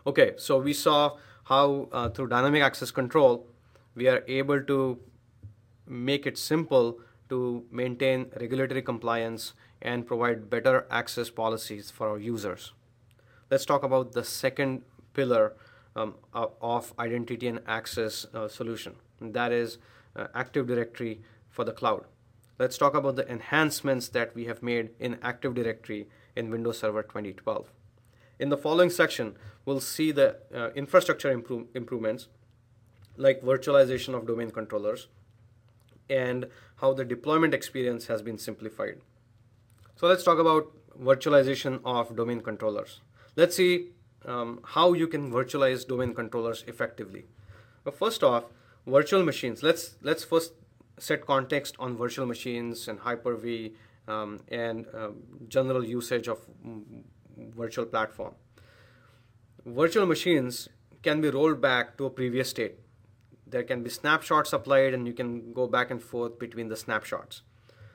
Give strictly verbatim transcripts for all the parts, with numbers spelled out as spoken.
Okay, so we saw how uh, through dynamic access control, we are able to make it simple to maintain regulatory compliance and provide better access policies for our users. Let's talk about the second pillar um, of identity and access uh, solution. And that is uh, Active Directory for the cloud. Let's talk about the enhancements that we have made in Active Directory in Windows Server twenty twelve. In the following section, we'll see the uh, infrastructure improve, improvements like virtualization of domain controllers and how the deployment experience has been simplified. So let's talk about virtualization of domain controllers. Let's see um, how you can virtualize domain controllers effectively. But first off, virtual machines. Let's let's first set context on virtual machines and Hyper-V um, and um, general usage of mm, virtual platform. Virtual machines can be rolled back to a previous state. There can be snapshots applied and you can go back and forth between the snapshots.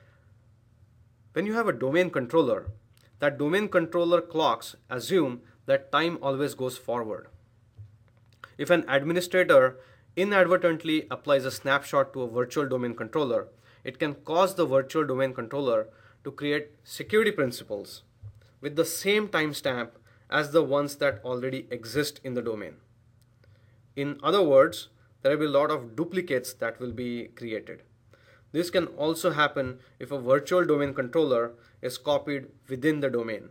When you have a domain controller, that domain controller clocks assume that time always goes forward. If an administrator inadvertently applies a snapshot to a virtual domain controller, it can cause the virtual domain controller to create security principles with the same timestamp as the ones that already exist in the domain. In other words, there will be a lot of duplicates that will be created. This can also happen if a virtual domain controller is copied within the domain.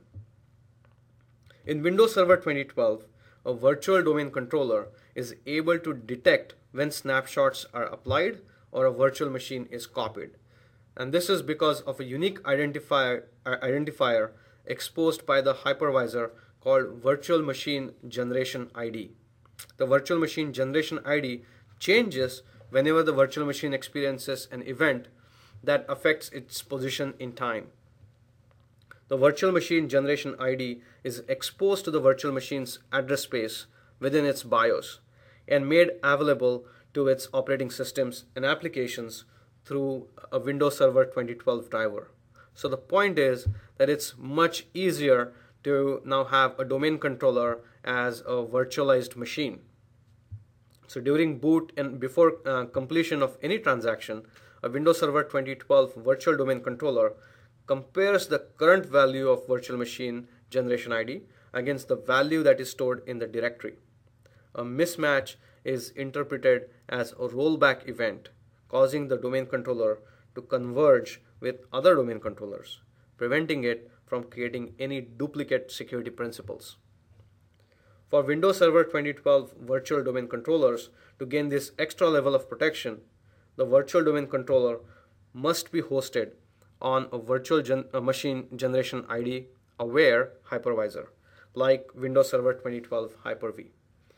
In Windows Server twenty twelve, a virtual domain controller is able to detect when snapshots are applied or a virtual machine is copied. And this is because of a unique identifier, uh, identifier exposed by the hypervisor called Virtual Machine Generation I D. The Virtual Machine Generation I D changes whenever the virtual machine experiences an event that affects its position in time. The virtual machine generation I D is exposed to the virtual machine's address space within its BIOS and made available to its operating systems and applications through a Windows Server twenty twelve driver. So the point is that it's much easier to now have a domain controller as a virtualized machine. So during boot and before uh, completion of any transaction, a Windows Server twenty twelve virtual domain controller compares the current value of virtual machine generation I D against the value that is stored in the directory. A mismatch is interpreted as a rollback event, causing the domain controller to converge with other domain controllers, preventing it from creating any duplicate security principles. For Windows Server twenty twelve virtual domain controllers to gain this extra level of protection, the virtual domain controller must be hosted on a virtual gen- a machine generation I D aware hypervisor, like Windows Server twenty twelve Hyper-V.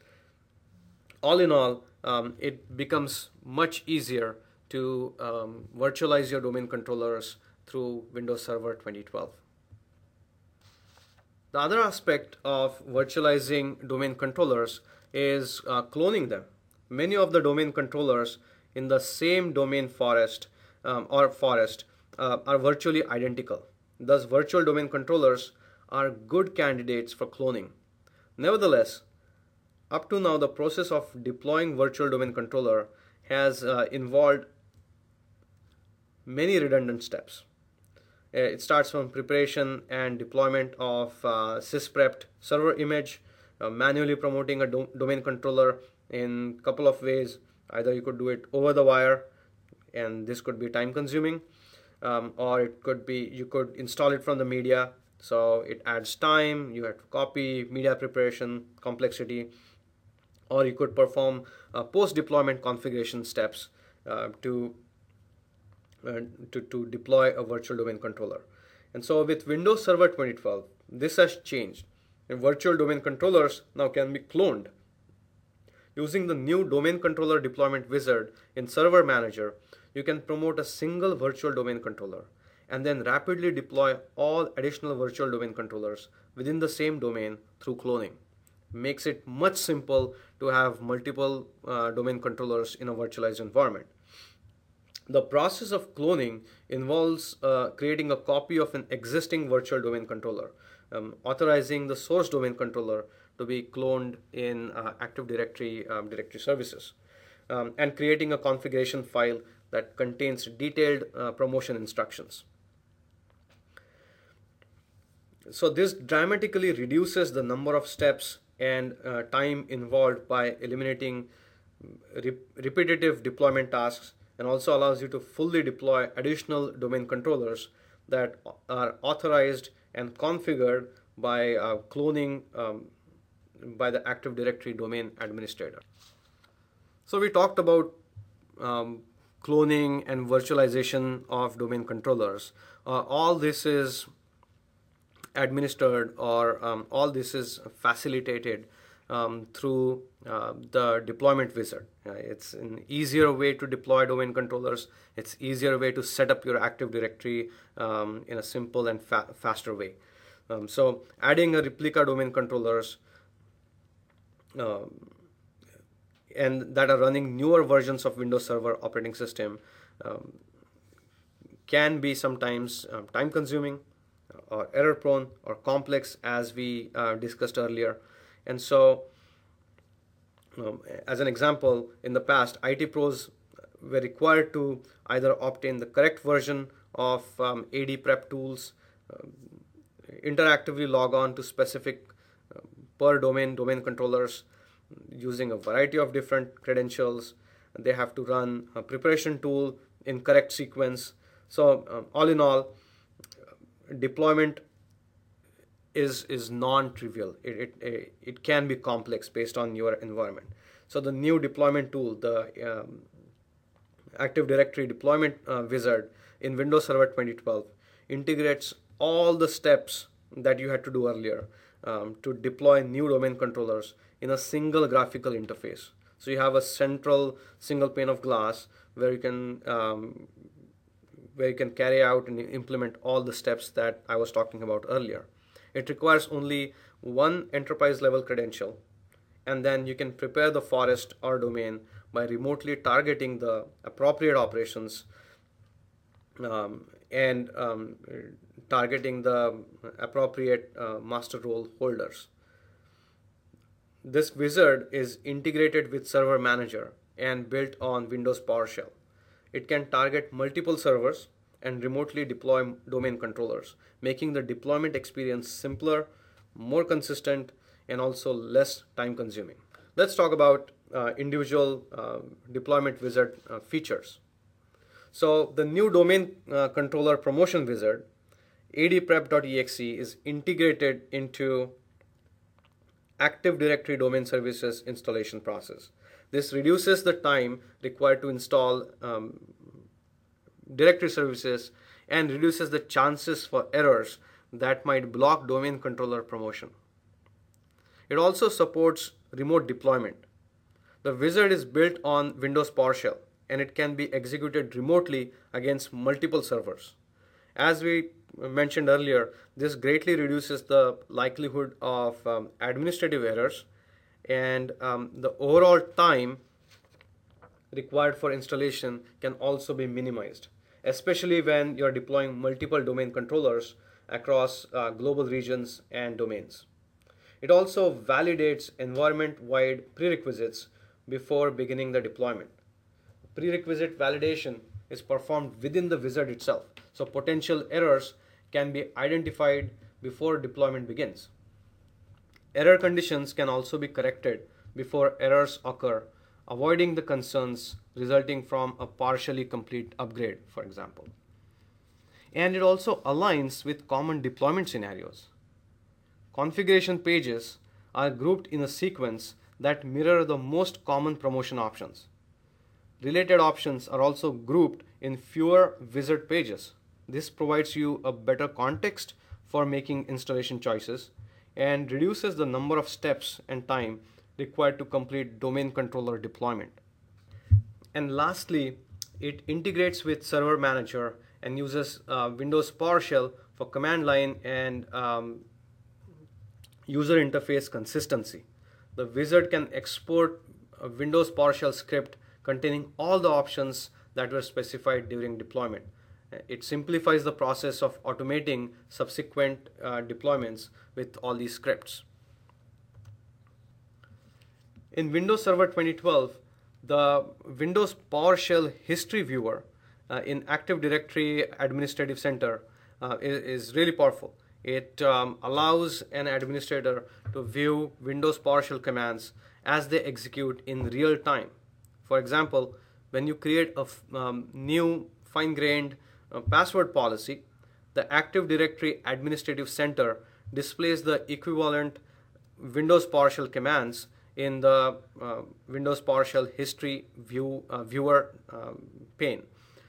All in all, um, it becomes much easier to um, virtualize your domain controllers through Windows Server twenty twelve. The other aspect of virtualizing domain controllers is uh, cloning them. Many of the domain controllers in the same domain forest um, or forest uh, are virtually identical. Thus, virtual domain controllers are good candidates for cloning. Nevertheless, up to now, the process of deploying virtual domain controller has uh, involved many redundant steps. Uh, It starts from preparation and deployment of uh, sysprept server image, uh, manually promoting a do- domain controller in a couple of ways. Either you could do it over the wire, and this could be time consuming, um, or it could be you could install it from the media. So it adds time, you have to copy, media preparation, complexity, or you could perform uh, post deployment configuration steps uh, to uh, to, to deploy a virtual domain controller. And so with Windows Server twenty twelve, this has changed. And virtual domain controllers now can be cloned. Using the new domain controller deployment wizard in Server Manager, you can promote a single virtual domain controller and then rapidly deploy all additional virtual domain controllers within the same domain through cloning. Makes it much simple to have multiple uh, domain controllers in a virtualized environment. The process of cloning involves uh, creating a copy of an existing virtual domain controller, um, authorizing the source domain controller to be cloned in uh, Active Directory um, directory services, um, and creating a configuration file that contains detailed uh, promotion instructions. So this dramatically reduces the number of steps and uh, time involved by eliminating re repetitive deployment tasks, and also allows you to fully deploy additional domain controllers that are authorized and configured by uh, cloning um, by the Active Directory domain administrator. So we talked about um, cloning and virtualization of domain controllers. Uh, all this is administered, or um, all this is facilitated um, through uh, the deployment wizard. Uh, it's an easier way to deploy domain controllers. It's easier way to set up your Active Directory um, in a simple and fa faster way. Um, so adding a replica domain controllers um, and that are running newer versions of Windows Server operating system um, can be sometimes um, time consuming or error prone or complex, as we uh, discussed earlier. And so um, as an example, in the past, I T pros were required to either obtain the correct version of um, A D prep tools, um, interactively log on to specific uh, per domain domain controllers using a variety of different credentials. They have to run a preparation tool in correct sequence. So um, all in all, deployment is is non-trivial. It, it it can be complex based on your environment. So the new deployment tool, the um, Active Directory deployment uh, wizard in Windows Server twenty twelve, integrates all the steps that you had to do earlier um, to deploy new domain controllers in a single graphical interface. So you have a central single pane of glass where you can um, where you can carry out and implement all the steps that I was talking about earlier. It requires only one enterprise level credential, and then you can prepare the forest or domain by remotely targeting the appropriate operations um, and um, targeting the appropriate uh, master role holders. This wizard is integrated with Server Manager and built on Windows PowerShell. It can target multiple servers and remotely deploy domain controllers, making the deployment experience simpler, more consistent, and also less time consuming. Let's talk about uh, individual uh, deployment wizard uh, features. So the new domain uh, controller promotion wizard, adprep.exe, is integrated into Active Directory Domain Services installation process. This reduces the time required to install um, directory services and reduces the chances for errors that might block domain controller promotion. It also supports remote deployment. The wizard is built on Windows PowerShell, and it can be executed remotely against multiple servers. As we mentioned earlier, this greatly reduces the likelihood of um, administrative errors, and um, the overall time required for installation can also be minimized, especially when you're deploying multiple domain controllers across uh, global regions and domains. It also validates environment-wide prerequisites before beginning the deployment. Prerequisite validation is performed within the wizard itself, so potential errors can be identified before deployment begins. Error conditions can also be corrected before errors occur, avoiding the concerns resulting from a partially complete upgrade, for example. And it also aligns with common deployment scenarios. Configuration pages are grouped in a sequence that mirror the most common promotion options. Related options are also grouped in fewer wizard pages. This provides you a better context for making installation choices and reduces the number of steps and time required to complete domain controller deployment. And lastly, it integrates with Server Manager and uses uh, Windows PowerShell for command line and um, user interface consistency. The wizard can export a Windows PowerShell script containing all the options that were specified during deployment. It simplifies the process of automating subsequent uh, deployments with all these scripts. In Windows Server twenty twelve, the Windows PowerShell History Viewer uh, in Active Directory Administrative Center uh, is, is really powerful. It um, allows an administrator to view Windows PowerShell commands as they execute in real time. For example, when you create a um, new fine-grained uh, password policy, the Active Directory Administrative Center displays the equivalent Windows PowerShell commands in the uh, Windows PowerShell History view, uh, Viewer um, pane.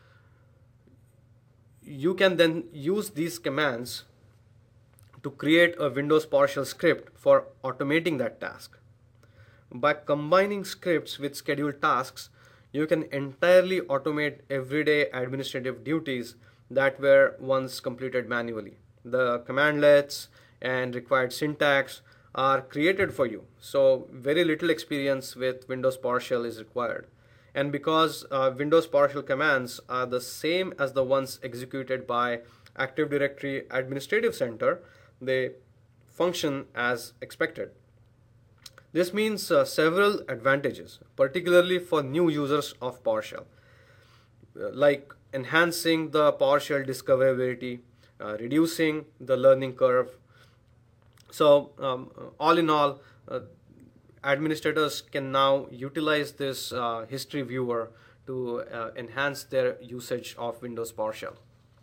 You can then use these commands to create a Windows PowerShell script for automating that task. By combining scripts with scheduled tasks, you can entirely automate everyday administrative duties that were once completed manually. The commandlets and required syntax are created for you, so very little experience with Windows PowerShell is required. And because uh, Windows PowerShell commands are the same as the ones executed by Active Directory Administrative Center, they function as expected. This means uh, several advantages, particularly for new users of PowerShell, uh, like enhancing the PowerShell discoverability, uh, reducing the learning curve. So um, all in all, uh, administrators can now utilize this uh, history viewer to uh, enhance their usage of Windows PowerShell.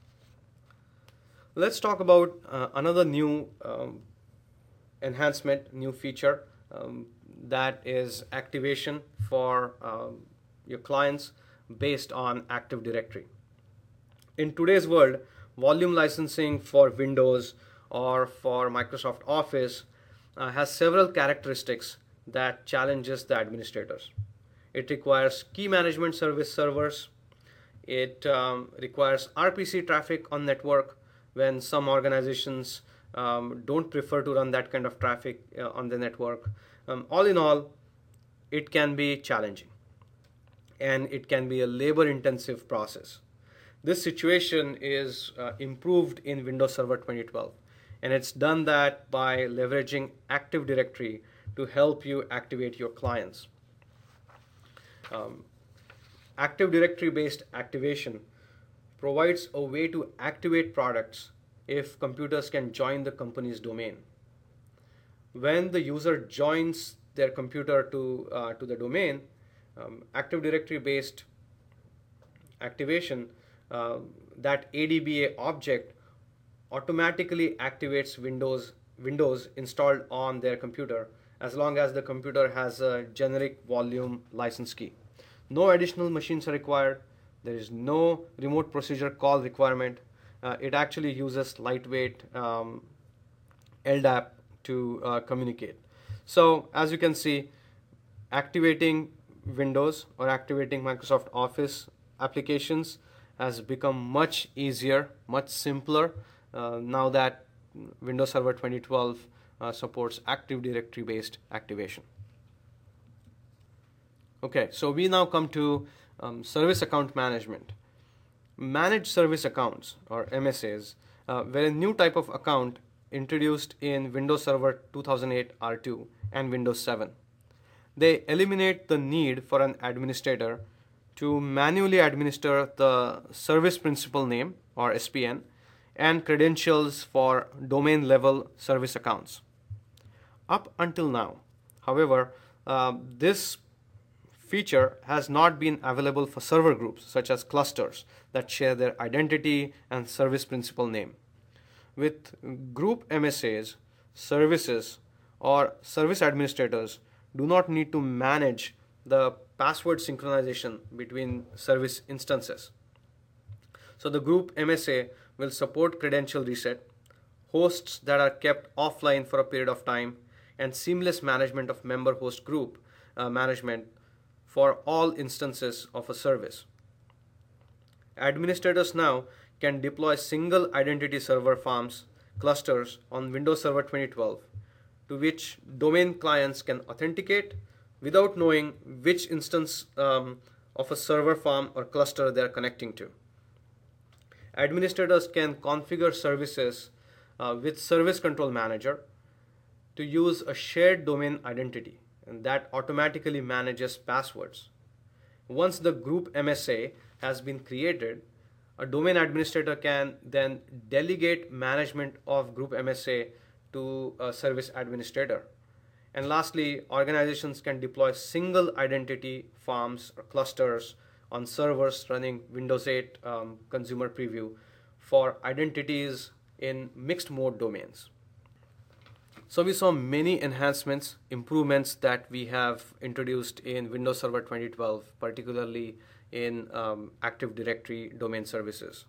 Let's talk about uh, another new um, enhancement, new feature um, that is activation for um, your clients based on Active Directory. In today's world, volume licensing for Windows or for Microsoft Office uh, has several characteristics that challenges the administrators. It requires key management service servers. It um, requires R P C traffic on network when some organizations um, don't prefer to run that kind of traffic uh, on the network. Um, all in all, it can be challenging and it can be a labor intensive process. This situation is uh, improved in Windows Server twenty twelve. And it's done that by leveraging Active Directory to help you activate your clients. Um, Active Directory based activation provides a way to activate products if computers can join the company's domain. When the user joins their computer to, uh, to the domain, um, Active Directory based activation, uh, that A D B A object automatically activates Windows Windows installed on their computer as long as the computer has a generic volume license key. No additional machines are required. There is no remote procedure call requirement. Uh, it actually uses lightweight um, L D A P to uh, communicate. So as you can see, activating Windows or activating Microsoft Office applications has become much easier, much simpler uh, now that Windows Server twenty twelve uh, supports Active Directory based activation. Okay, so we now come to um, service account management. Managed service accounts, or M S As, uh, were a new type of account introduced in Windows Server two thousand eight R two and Windows seven. They eliminate the need for an administrator to manually administer the service principal name, or S P N, and credentials for domain level service accounts. Up until now, however, uh, this feature has not been available for server groups such as clusters that share their identity and service principal name. With group M S As, services or service administrators do not need to manage the password synchronization between service instances. So the group M S A will support credential reset, hosts that are kept offline for a period of time, and seamless management of member host group uh, management for all instances of a service. Administrators now can deploy single identity server farms clusters on Windows Server twenty twelve, to which domain clients can authenticate without knowing which instance um, of a server farm or cluster they are connecting to. Administrators can configure services uh, with Service Control Manager to use a shared domain identity and that automatically manages passwords. Once the group M S A has been created, a domain administrator can then delegate management of group M S A to a service administrator. And lastly, organizations can deploy single identity farms or clusters on servers running Windows eight um, Consumer Preview for identities in mixed mode domains. So we saw many enhancements, improvements that we have introduced in Windows Server twenty twelve, particularly in um, Active Directory domain services.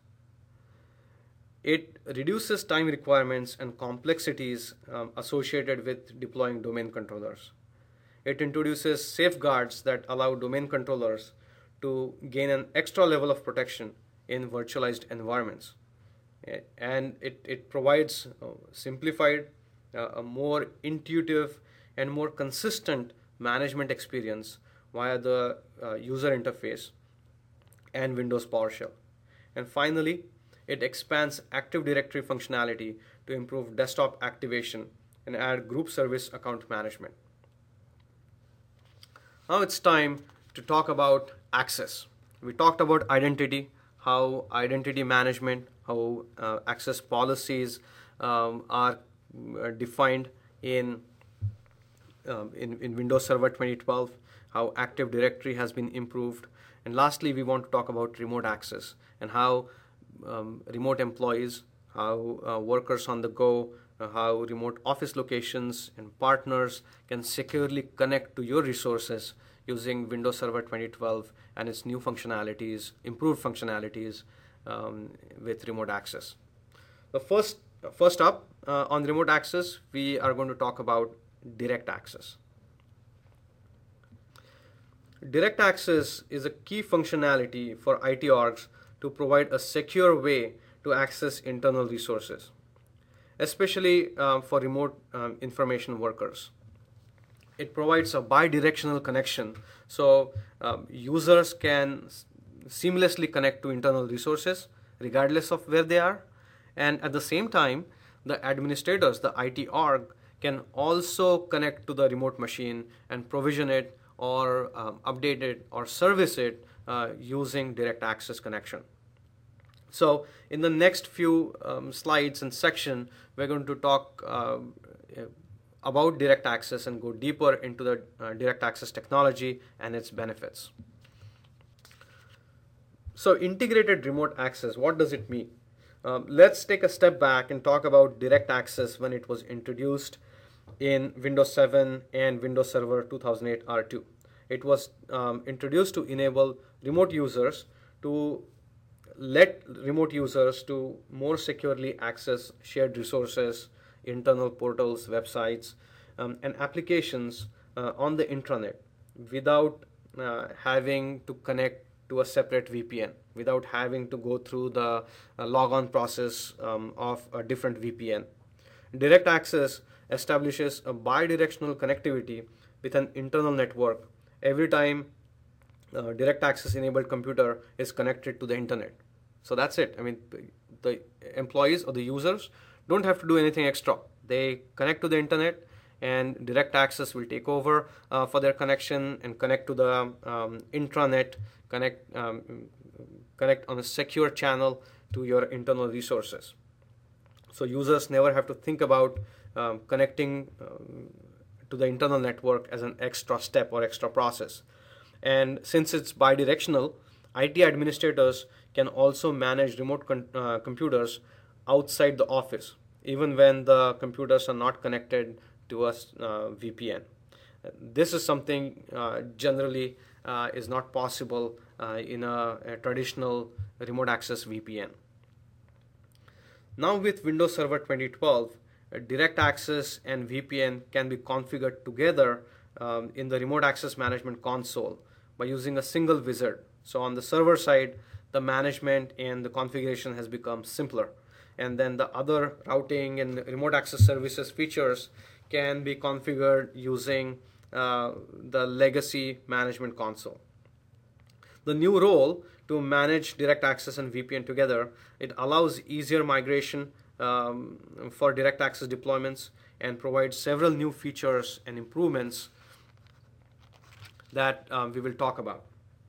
It reduces time requirements and complexities um, associated with deploying domain controllers. It introduces safeguards that allow domain controllers to gain an extra level of protection in virtualized environments. And it, it provides uh, simplified, uh, a more intuitive and more consistent management experience via the uh, user interface and Windows PowerShell. And finally, it expands Active Directory functionality to improve desktop activation and add group service account management. Now it's time to talk about access. We talked about identity, how identity management, how uh, access policies um, are uh, defined in, um, in, in Windows Server twenty twelve, how Active Directory has been improved. And lastly, we want to talk about remote access and how um, remote employees, how uh, workers on the go, uh, how remote office locations and partners can securely connect to your resources using Windows Server twenty twelve and its new functionalities, improved functionalities um, with remote access. The first, first up uh, on remote access, we are going to talk about direct access. Direct access is a key functionality for I T orgs to provide a secure way to access internal resources, especially uh, for remote um, information workers. It provides a bi-directional connection, so um, users can s- seamlessly connect to internal resources regardless of where they are. And at the same time, the administrators, the I T org, can also connect to the remote machine and provision it or um, update it or service it uh, using direct access connection. So in the next few um, slides and section, we're going to talk uh, about direct access and go deeper into the uh, direct access technology and its benefits. So integrated remote access, what does it mean? Um, let's take a step back and talk about direct access when it was introduced in Windows seven and Windows Server two thousand eight R two. It was um, introduced to enable remote users to let remote users to more securely access shared resources, internal portals, websites, um, and applications uh, on the intranet without uh, having to connect to a separate V P N, without having to go through the uh, logon process um, of a different V P N. Direct access establishes a bi-directional connectivity with an internal network every time uh, direct access enabled computer is connected to the internet. So that's it. I mean, the employees or the users don't have to do anything extra. They connect to the internet and direct access will take over uh, for their connection and connect to the um, intranet, connect, um, connect on a secure channel to your internal resources. So users never have to think about um, connecting um, to the internal network as an extra step or extra process. And since it's bidirectional, I T administrators can also manage remote con- uh, computers outside the office, even when the computers are not connected to a uh, V P N. This is something uh, generally uh, is not possible uh, in a, a traditional remote access V P N. Now with Windows Server twenty twelve, uh, direct access and V P N can be configured together um, in the remote access management console by using a single wizard. So on the server side, the management and the configuration has become simpler. And then the other routing and remote access services features can be configured using uh, the legacy management console. The new role to manage direct access and V P N together, it allows easier migration um, for direct access deployments and provides several new features and improvements that um, we will talk about.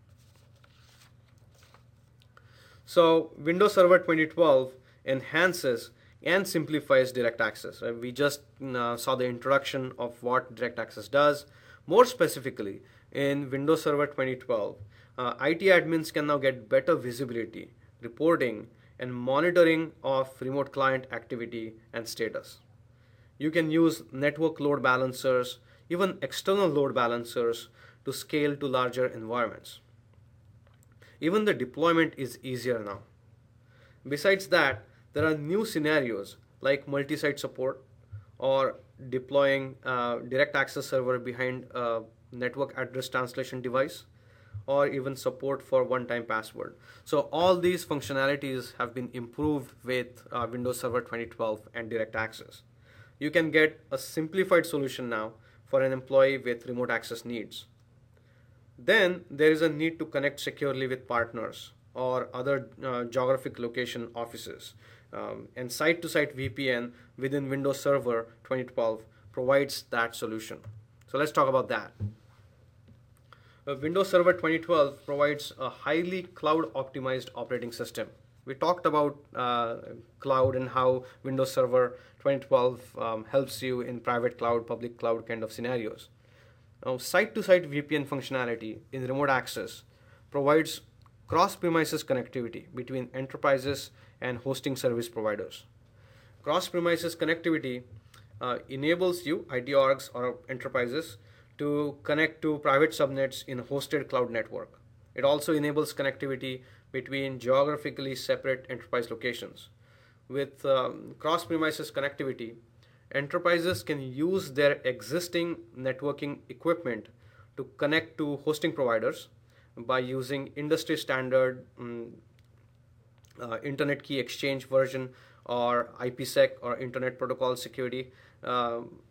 So Windows Server twenty twelve enhances and simplifies direct access. Uh, we just uh, saw the introduction of what direct access does. More specifically, in Windows Server twenty twelve, uh, I T admins can now get better visibility, reporting, and monitoring of remote client activity and status. You can use network load balancers, even external load balancers, to scale to larger environments. Even the deployment is easier now. Besides that, there are new scenarios like multi-site support or deploying a direct access server behind a network address translation device, or even support for one-time password. So all these functionalities have been improved with uh, Windows Server twenty twelve and direct access. You can get a simplified solution now for an employee with remote access needs. Then there is a need to connect securely with partners or other uh, geographic location offices. Um, and site-to-site V P N within Windows Server twenty twelve provides that solution. So let's talk about that. Uh, Windows Server twenty twelve provides a highly cloud-optimized operating system. We talked about uh, cloud and how Windows Server twenty twelve um, helps you in private cloud, public cloud kind of scenarios. Now, site-to-site V P N functionality in remote access provides cross-premises connectivity between enterprises and hosting service providers. Cross-premises connectivity uh, enables you, I T orgs or enterprises, to connect to private subnets in a hosted cloud network. It also enables connectivity between geographically separate enterprise locations. With um, cross-premises connectivity, enterprises can use their existing networking equipment to connect to hosting providers by using industry standard um, uh, Internet Key Exchange version or IPsec or Internet Protocol Security. Um,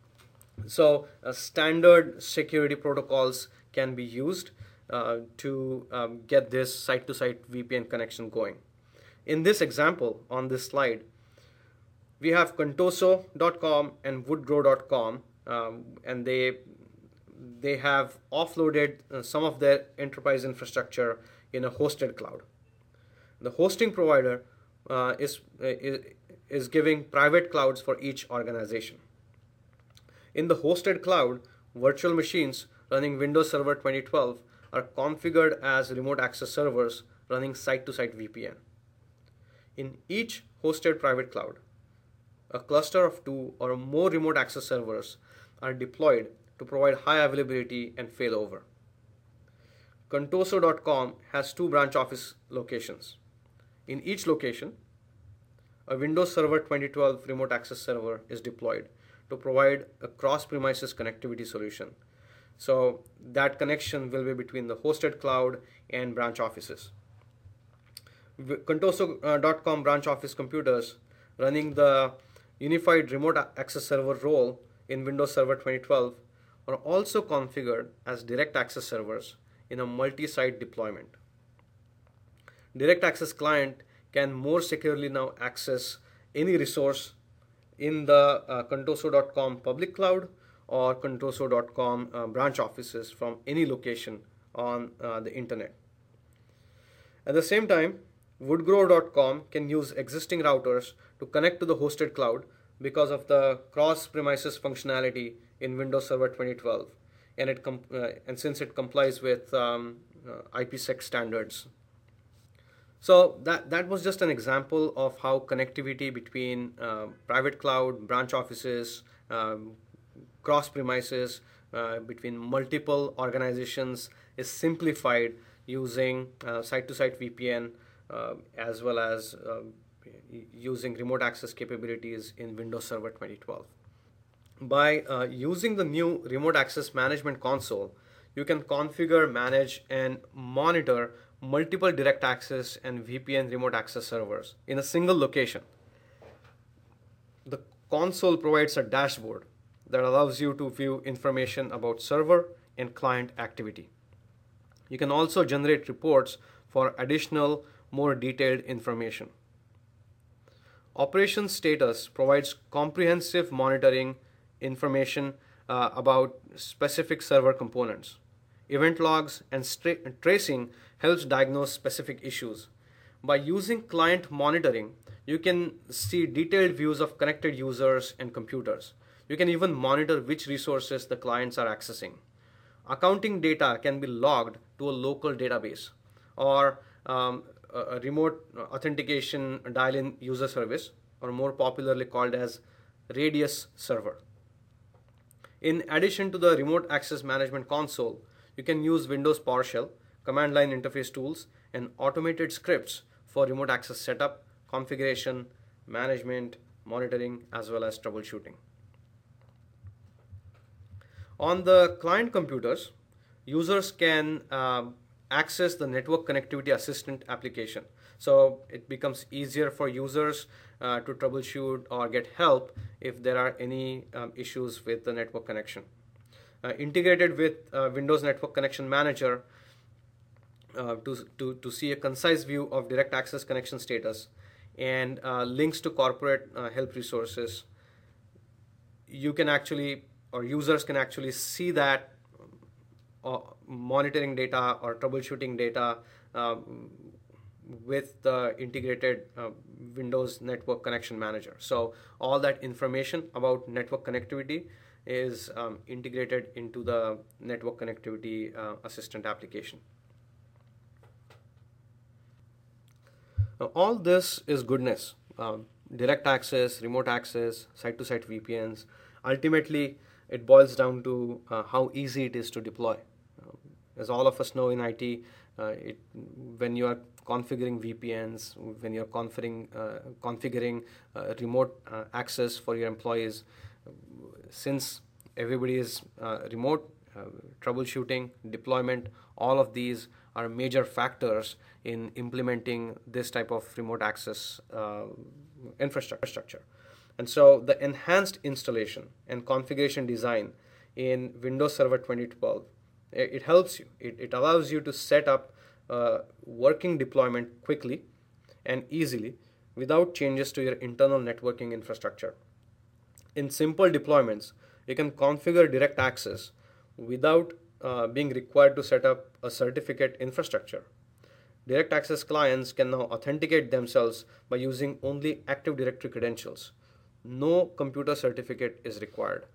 so uh, standard security protocols can be used uh, to um, get this site-to-site V P N connection going. In this example on this slide, we have Contoso dot com and Woodgrow dot com, um, and they they have offloaded uh, some of their enterprise infrastructure in a hosted cloud. The hosting provider uh, is, is is giving private clouds for each organization. In the hosted cloud, virtual machines running Windows Server twenty twelve are configured as remote access servers running site-to-site V P N. In each hosted private cloud, a cluster of two or more remote access servers are deployed to provide high availability and failover. Contoso dot com has two branch office locations. In each location, a Windows Server twenty twelve remote access server is deployed to provide a cross-premises connectivity solution. So that connection will be between the hosted cloud and branch offices. Contoso dot com branch office computers running the unified remote access server role in Windows Server twenty twelve are also configured as direct access servers in a multi-site deployment. Direct access client can more securely now access any resource in the uh, Contoso dot com public cloud or Contoso dot com uh, branch offices from any location on uh, the internet. At the same time, Woodgrow dot com can use existing routers to connect to the hosted cloud because of the cross-premises functionality in Windows Server twenty twelve, and it com- uh, and since it complies with um, uh, IPsec standards. So that, that was just an example of how connectivity between uh, private cloud, branch offices, um, cross-premises, uh, between multiple organizations is simplified using uh, site-to-site V P N uh, as well as uh, using remote access capabilities in Windows Server twenty twelve. By uh, using the new Remote Access Management Console, you can configure, manage, and monitor multiple direct access and V P N remote access servers in a single location. The console provides a dashboard that allows you to view information about server and client activity. You can also generate reports for additional, more detailed information. Operations Status provides comprehensive monitoring information uh, about specific server components. Event logs and stra- tracing helps diagnose specific issues. By using client monitoring, you can see detailed views of connected users and computers. You can even monitor which resources the clients are accessing. Accounting data can be logged to a local database or um, a a remote authentication dial-in user service, or more popularly called as Radius server. In addition to the remote access management console, you can use Windows PowerShell, command line interface tools, and automated scripts for remote access setup, configuration, management, monitoring, as well as troubleshooting. On the client computers, users can um, access the network connectivity assistant application. So it becomes easier for users uh, to troubleshoot or get help if there are any um, issues with the network connection. Uh, integrated with uh, Windows Network Connection Manager uh, to, to, to see a concise view of direct access connection status and uh, links to corporate uh, help resources, you can actually, or users can actually see that uh, monitoring data or troubleshooting data um, with the integrated uh, Windows Network Connection Manager. So all that information about network connectivity is um, integrated into the network connectivity uh, assistant application. Now, all this is goodness. Um, direct access, remote access, site-to-site V P Ns. Ultimately, it boils down to uh, how easy it is to deploy. Um, as all of us know in I T, uh, it, when you are configuring V P Ns, when you're configuring, uh, configuring uh, remote uh, access for your employees, since everybody is uh, remote, uh, troubleshooting, deployment, all of these are major factors in implementing this type of remote access uh, infrastructure. And so the enhanced installation and configuration design in Windows Server twenty twelve, it, it helps you. It, it allows you to set up uh, working deployment quickly and easily without changes to your internal networking infrastructure. In simple deployments, you can configure direct access without uh, being required to set up a certificate infrastructure. Direct access clients can now authenticate themselves by using only Active Directory credentials. No computer certificate is required.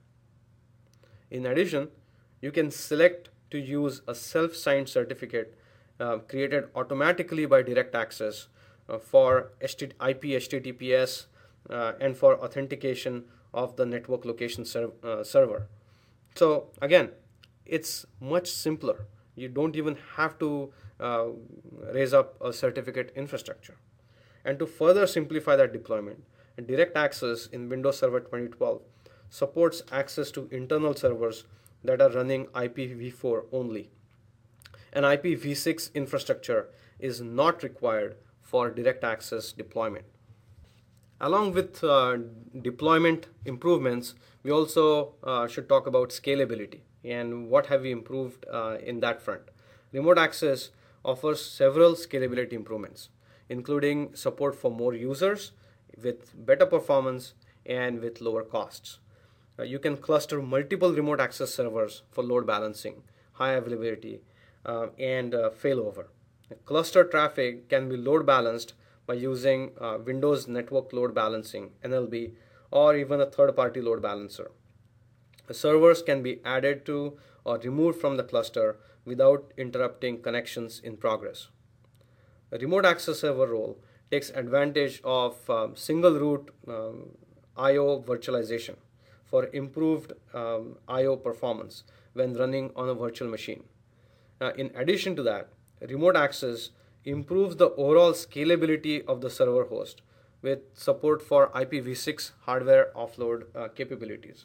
In addition, you can select to use a self-signed certificate uh, created automatically by direct access uh, for I P H T T P S uh, and for authentication of the network location ser- uh, server. So again, it's much simpler. You don't even have to uh, raise up a certificate infrastructure. And to further simplify that deployment, direct access in Windows Server twenty twelve supports access to internal servers that are running I P v four only. An I P v six infrastructure is not required for direct access deployment. Along with uh, deployment improvements, we also uh, should talk about scalability and what have we improved uh, in that front. Remote access offers several scalability improvements, including support for more users with better performance and with lower costs. Uh, you can cluster multiple remote access servers for load balancing, high availability, uh, and uh, failover. Cluster traffic can be load balanced by using uh, Windows Network Load Balancing, N L B, or even a third-party load balancer. The servers can be added to or removed from the cluster without interrupting connections in progress. A remote access server role takes advantage of um, single root um, I O virtualization for improved um, I O performance when running on a virtual machine. Uh, in addition to that, remote access improves the overall scalability of the server host with support for I P v six hardware offload uh, capabilities.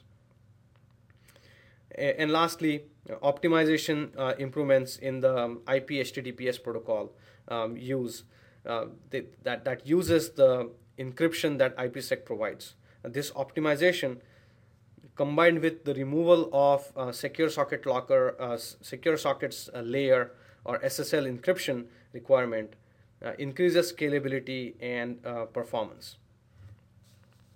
And lastly, optimization uh, improvements in the um, I P H T T P S protocol um, use uh, th- that, that uses the encryption that IPsec provides. And this optimization, combined with the removal of uh, secure socket locker, uh, secure sockets uh, layer or S S L encryption requirement, uh, increases scalability and uh, performance.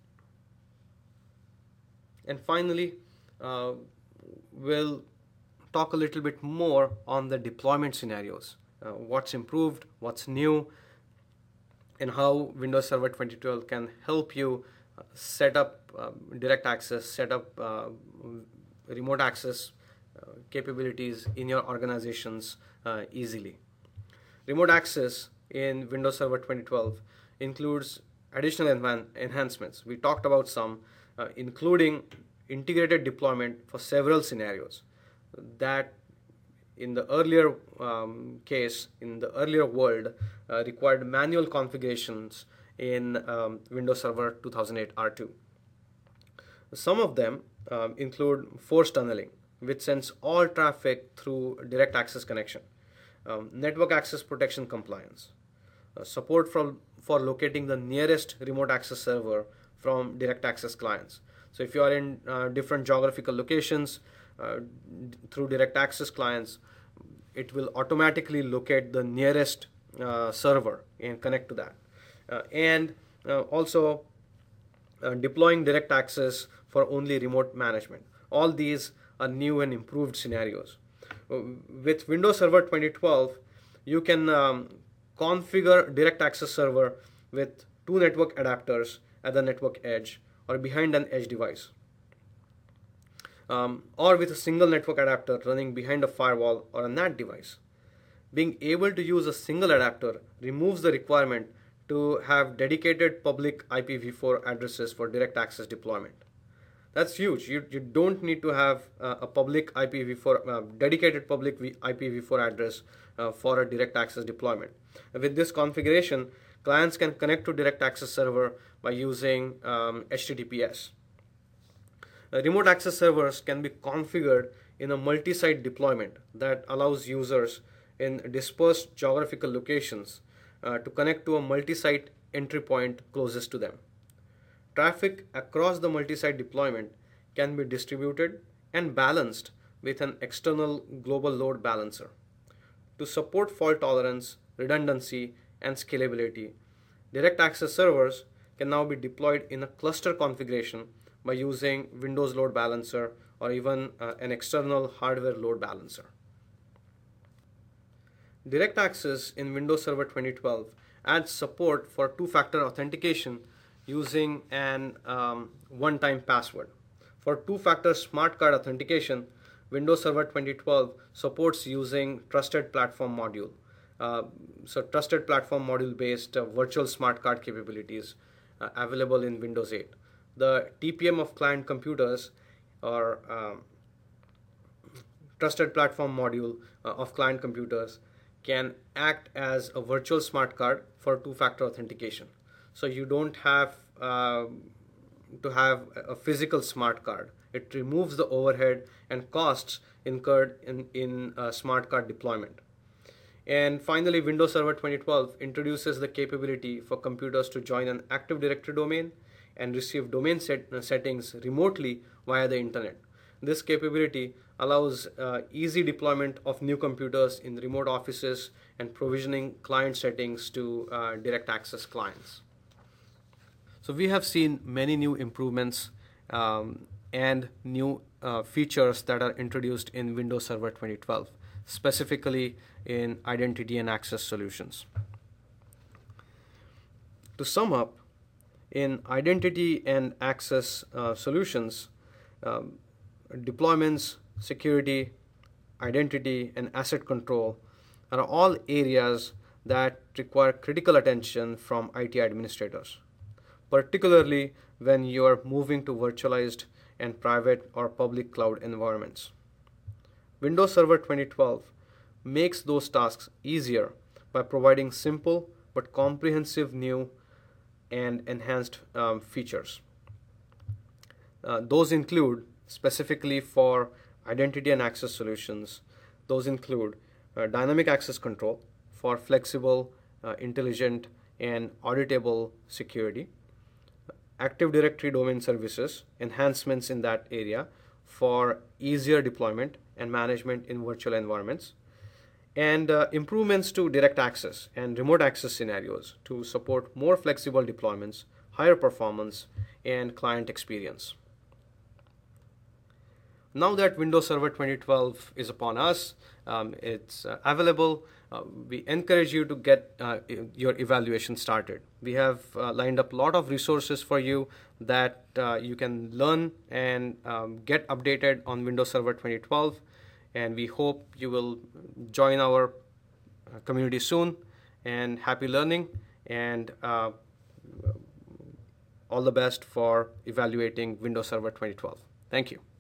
And finally, uh, we'll talk a little bit more on the deployment scenarios. Uh, what's improved, what's new, and how Windows Server twenty twelve can help you uh, set up um, direct access, set up uh, remote access uh, capabilities in your organizations uh, easily. Remote access in Windows Server twenty twelve includes additional enhan- enhancements. We talked about some, uh, including integrated deployment for several scenarios that in the earlier um, case, in the earlier world, uh, required manual configurations in um, Windows Server two thousand eight R two. Some of them um, include force tunneling, which sends all traffic through direct access connection, um, network access protection compliance, uh, support for, for locating the nearest remote access server from direct access clients. So if you are in uh, different geographical locations, uh, d- through direct access clients, it will automatically locate the nearest uh, server and connect to that. Uh, and uh, also uh, deploying direct access for only remote management. All these are new and improved scenarios. Uh, With Windows Server twenty twelve, you can um, configure direct access server with two network adapters at the network edge or behind an edge device, um, or with a single network adapter running behind a firewall or a N A T device. Being able to use a single adapter removes the requirement to have dedicated public I P v four addresses for direct access deployment. That's huge. You, you don't need to have uh, a public I P v four, uh, dedicated public v- I P v four address uh, for a direct access deployment. With this configuration, clients can connect to direct access server by using um, H T T P S. Uh, remote access servers can be configured in a multi-site deployment that allows users in dispersed geographical locations uh, to connect to a multi-site entry point closest to them. Traffic across the multi-site deployment can be distributed and balanced with an external global load balancer. To support fault tolerance, redundancy, and scalability, direct access servers can now be deployed in a cluster configuration by using Windows Load Balancer or even uh, an external hardware load balancer. Direct Access in Windows Server twenty twelve adds support for two-factor authentication using an um, one-time password. For two-factor smart card authentication, Windows Server twenty twelve supports using Trusted Platform Module. Uh, so Trusted Platform Module-based uh, virtual smart card capabilities uh, available in Windows eight. The T P M of client computers or um, Trusted Platform Module uh, of client computers can act as a virtual smart card for two-factor authentication. So you don't have uh, to have a physical smart card. It removes the overhead and costs incurred in, in uh, smart card deployment. And finally, Windows Server twenty twelve introduces the capability for computers to join an Active Directory domain and receive domain set, uh, settings remotely via the internet. This capability allows uh, easy deployment of new computers in remote offices and provisioning client settings to uh, direct access clients. So we have seen many new improvements um, and new uh, features that are introduced in Windows Server twenty twelve, specifically in identity and access solutions. To sum up, in identity and access uh, solutions, um, deployments, security, identity, and asset control are all areas that require critical attention from I T administrators, particularly when you are moving to virtualized and private or public cloud environments. Windows Server twenty twelve makes those tasks easier by providing simple but comprehensive new and enhanced um, features. Uh, those include, specifically for identity and access solutions, those include uh, dynamic access control for flexible, uh, intelligent, and auditable security, Active Directory domain services, enhancements in that area for easier deployment and management in virtual environments, and uh, improvements to direct access and remote access scenarios to support more flexible deployments, higher performance, and client experience. now that Windows Server twenty twelve is upon us, um, it's uh, available, uh, we encourage you to get uh, your evaluation started. We have uh, lined up a lot of resources for you that uh, you can learn and um, get updated on Windows Server twenty twelve, and we hope you will join our uh, community soon. And happy learning, and uh, all the best for evaluating Windows Server twenty twelve. Thank you.